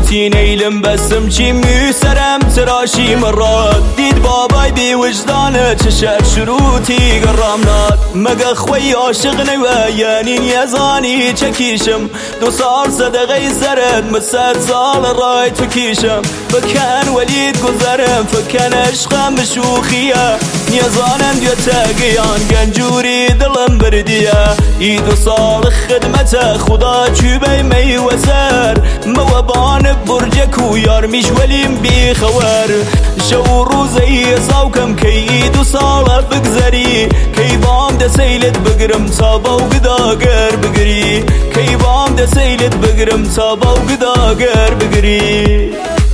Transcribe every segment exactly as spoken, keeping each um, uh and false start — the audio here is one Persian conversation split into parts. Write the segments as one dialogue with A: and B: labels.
A: گوتی نیلم بەسم چیم سرم تراشی مرات دید بابای بی وجدانه چه شب شروعی گرام ناد مگه خوی عاشق نوه یعنی نیزانی چکیشم دو سال صدقه زرد مسد سال رای تو کیشم فکن ولید گذرم فکن عشقم بشوخیه نیزانم دیو تاگیان گنجوری دلم بردیه ای دو سال خدمت خدا چوبه می وزر موابان برجک و یار میش ولیم بی خور شو روزی ساوکم که ای دو سال بگذری کی بام ده سیلت بگرم تا با و گداگر بگری کی بام ده سیلت بگرم تا با و گداگر بگری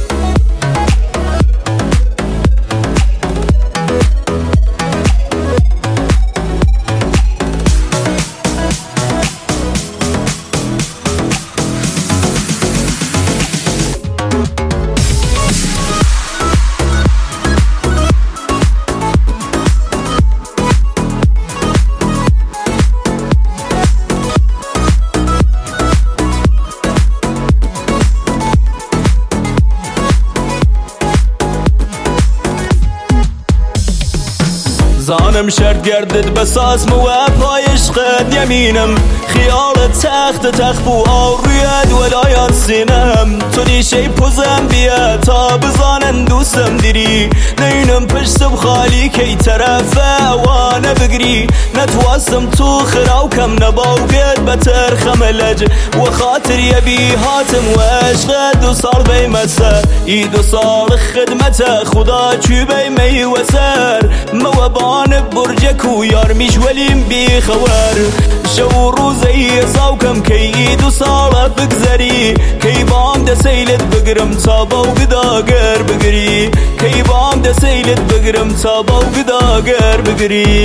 A: زانم شرط گردد بساز مو پایش قد یمینم خیال تخت تخت بو آروید ولایان سینم تو نیشه پوزم بیا تا بزانن دوستم دیری نینم پشتم خالی کی طرفه وانه بگری نتواستم تو خراوکم نباوگد بتر خملج و خاطر یبی هاتم و عشق دو سال بیمسر ای دو سال خدمت خدا چوبه می وسر موابان برجک و یار میش ولیم بی خور شو روزی ساوکم که ای دو سال بگذری کی بام ده سیلت بگرم تا با و گداگر بگری کی بام ده سیلت بگرم تا با و گداگر بگری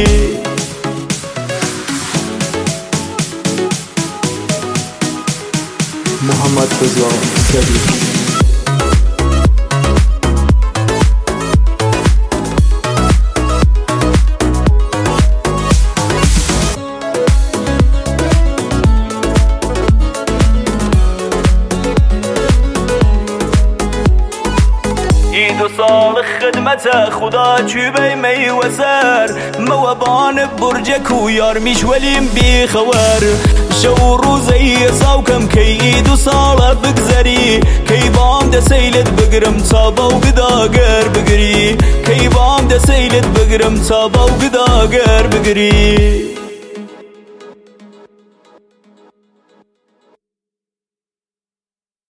B: محمد رضا صدیق
A: دو سال خدمت خدا چوبه می وزر موابان برجک و یار میش ولیم بی خور شو روزی ساوکم که ای دو سال بگذری کی بام ده سیلت بگرم تا با و گداگر بگری کی بام ده سیلت بگرم تا با و گداگر بگری